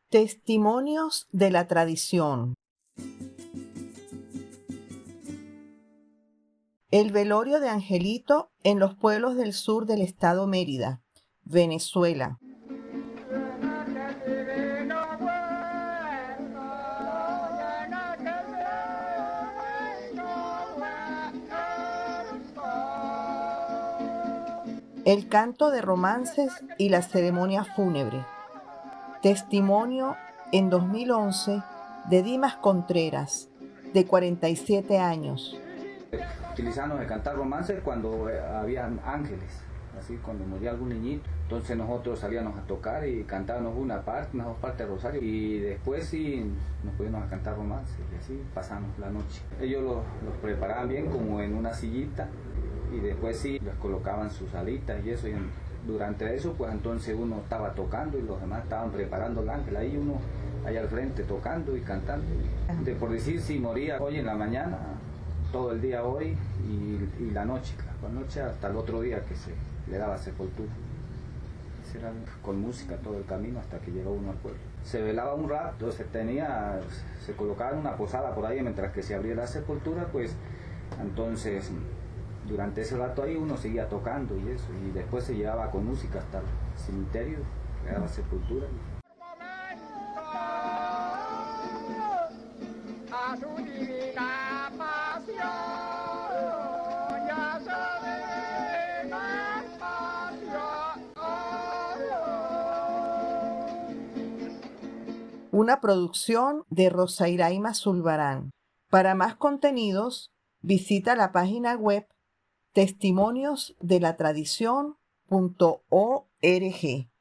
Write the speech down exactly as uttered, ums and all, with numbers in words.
Testimonios de la tradición. El velorio de Angelito en los pueblos del sur del estado Mérida, Venezuela. El canto de romances y la ceremonia fúnebre. Testimonio en dos mil once de Dimas Contreras, de cuarenta y siete años. Utilizamos el cantar romances cuando eh, habían ángeles, así cuando moría algún niñito. Entonces nosotros salíamos a tocar y cantábamos una parte, unas dos partes de rosario. Y después sí nos poníamos a cantar romances y así pasamos la noche. Ellos los, los preparaban bien como en una sillita y después sí les colocaban sus alitas y eso. Y durante eso pues entonces uno estaba tocando y los demás estaban preparando el ángel. Ahí uno allá al frente tocando y cantando. De por decir si moría hoy en la mañana, todo el día hoy y, y la noche, la noche hasta el otro día que se le daba sepultura. Era con música todo el camino hasta que llegó uno al pueblo. Se velaba un rato, se tenía, se colocaba en una posada por ahí mientras que se abría la sepultura, pues entonces durante ese rato ahí uno seguía tocando y eso, y después se llevaba con música hasta el cementerio, le daba sepultura. A su divina pasión, ya se divina pasión. Una producción de Rosairaima Zulbarán. Para más contenidos, visita la página web testimonios de la tradición punto org.